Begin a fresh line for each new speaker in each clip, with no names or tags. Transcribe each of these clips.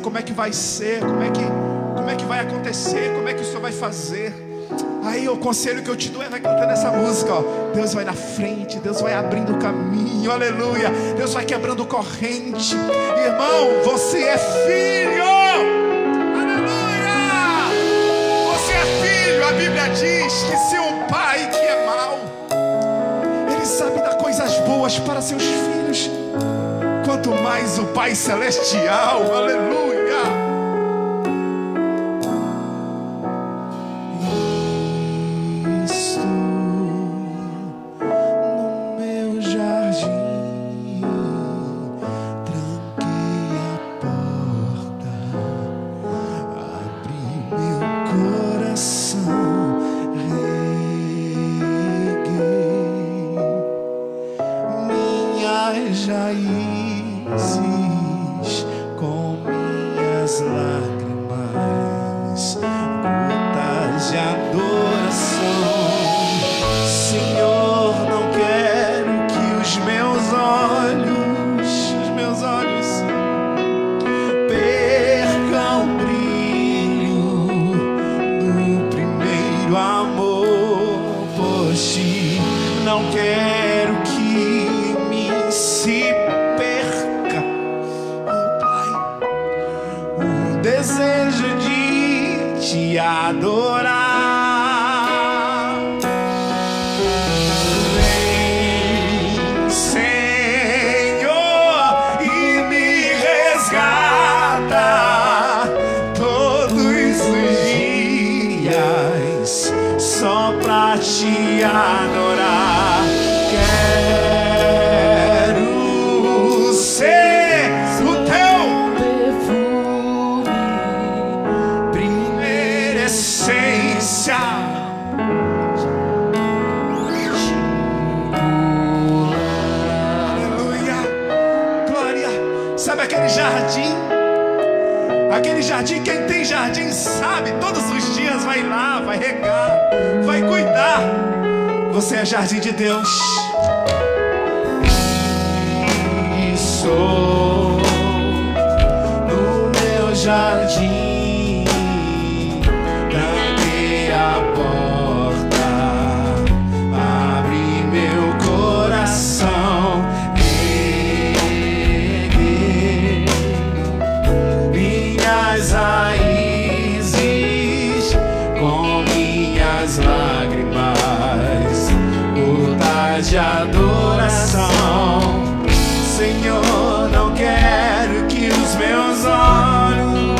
como é que vai ser, como é que vai acontecer, como é que o Senhor vai fazer. Aí o conselho que eu te dou vai cantando essa música, ó. Deus vai na frente, Deus vai abrindo o caminho, aleluia. Deus vai quebrando corrente. Irmão, você é filho, aleluia. Você é filho. A Bíblia diz que se um pai que é mau, ele sabe dar coisas boas para seus filhos, quanto mais o Pai Celestial, aleluia. Raízes com minhas lágrimas, gotas de adoração. Senhor, não quero que os meus olhos percam o brilho do primeiro amor por ti. Não quero que se perca, oh Pai, o desejo de te adorar. Vem, Senhor, e me resgata todos os dias só pra te adorar. Sabe aquele jardim, quem tem jardim sabe, todos os dias vai lá, vai regar, vai cuidar. Você é jardim de Deus. E sou no meu jardim, tranquei a porta, abri meu coração. Raízes com minhas lágrimas, gotas de adoração. Senhor, não quero que os meus olhos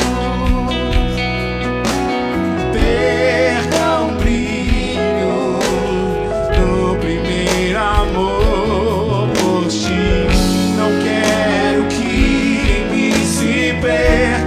percam o brilho do primeiro amor por ti. Não quero que em mim se perca